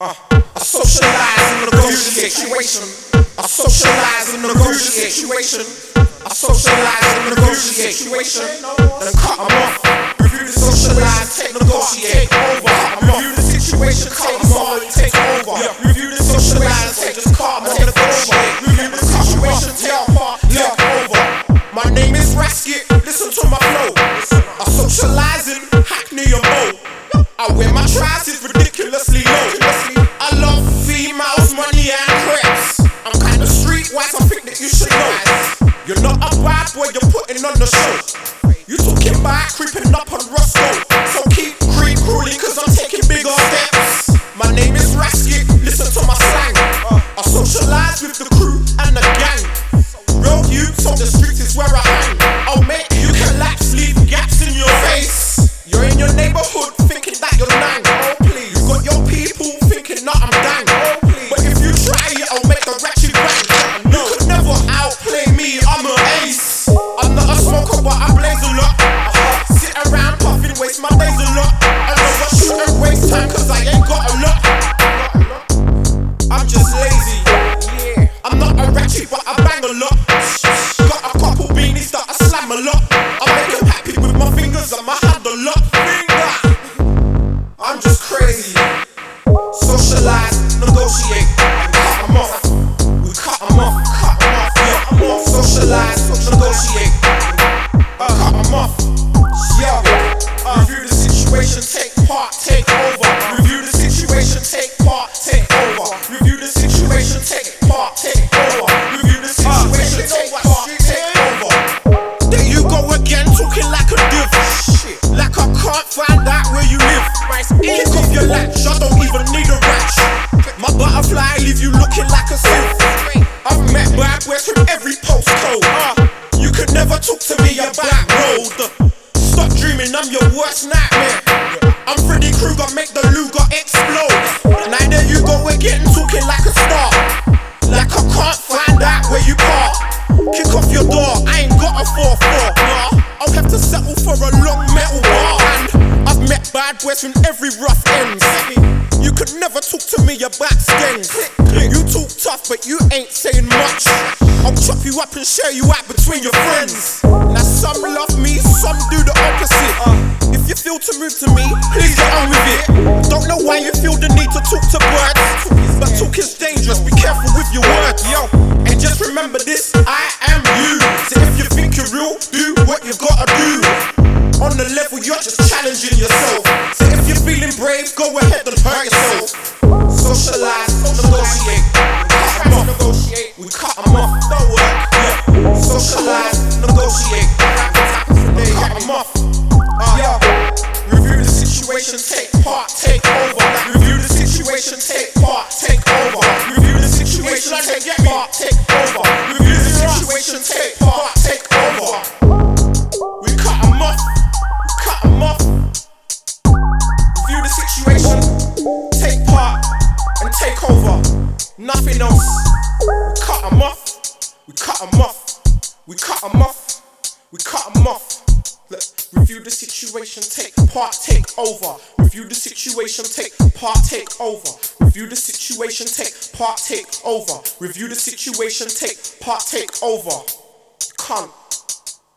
I socialize and negotiate situation. I socialize and negotiate situation. I socialize and negotiate situation. Then cut 'em off. Review the socialize, take negotiate over. Review the situation, cut 'em off, take over. Review the socialize, take just cut 'em off, negotiate. Review the situation, take apart, take over. My name is Rasket, listen to my flow. I socializing, Hackney and Mo. I wear my trousers ridiculously low. I love females, money and crepes. I'm kinda streetwise, I think that you should know. You're not a bad boy, you're putting on the show. You talking about creeping up on Roscoe. So keep crawling cause I'm taking bigger steps. My name is Rasket, listen to my slang. I socialize with the crew and the gang. Real youths on the streets is where I hang. Oh mate, you collapse, leave gaps in your face. You're in your neighborhood thinking that you're nang. Oh please, you got your people thinking that I'm dang. Oh please, but if you try it, I'll make the ratchet bang. You could never outplay me, I'm an ace. I'm not a smoker, but I blaze a lot. Sit around puffing, waste my days a lot. I never shoot and waste time cause I ain't got a lot. I'm just lazy. I'm not a ratchet, but I bang a lot. Got a couple beanies that I slam a lot. I make them happy with my fingers and my hand a lot. I'm just crazy. Socialize, negotiate, and cut 'em off. We cut 'em off, yeah. Socialize, negotiate, cut 'em off. Yeah. Review the situation, take part, take over. Review the situation, take part, take over. Review the situation, take part, take over. Review the situation, take part, take over. There you go again, talking like a div. Like I can't find out where you live. Kick off your latch, I don't even need a ratch. My butterfly leave you looking like a sieve. I've met bad boys from every postcode. You could never talk to me about road. Stop dreaming, I'm your worst nightmare. I'm Freddy Krueger, make the Luger explode. Now there you go again, talking like a star. Like I can't find out where you park. Kick off your door, I ain't got a 4-4. I'll have to settle for a long metal bar. And I've met bad boys from every rough ends. You could never talk to me about skins. You talk tough, but you ain't saying much. I'll chop you up and share you out between your friends. Now some love me, some do the opposite. If you feel to move to me, please get on with it. Don't know why you feel the need to talk to birds, but talk is dangerous, be careful with your words. Yo, and just remember this, I am you. So if you think you're real, do what you gotta do. On the level, you're just challenging yourself. So if you're feeling brave, go ahead and hurt yourself. Socialize, negotiate, cut 'em off. We cut 'em off, don't work. Yeah. Socialize, negotiate, cut 'em off. Yeah. Review the situation, take part, take over. Review the situation, take part, take over. Review the situation, take part, take over. Review the situation, take part, take over. We cut 'em off, cut 'em off. Review the situation, take part, and take over. Nothing else. We cut 'em off, we cut 'em off, we cut 'em off, we cut 'em off. Look, review the situation, take part, take over. Review the situation, take part, take over. Review the situation, take part, take over. Review the situation, take part, take over. Cunt.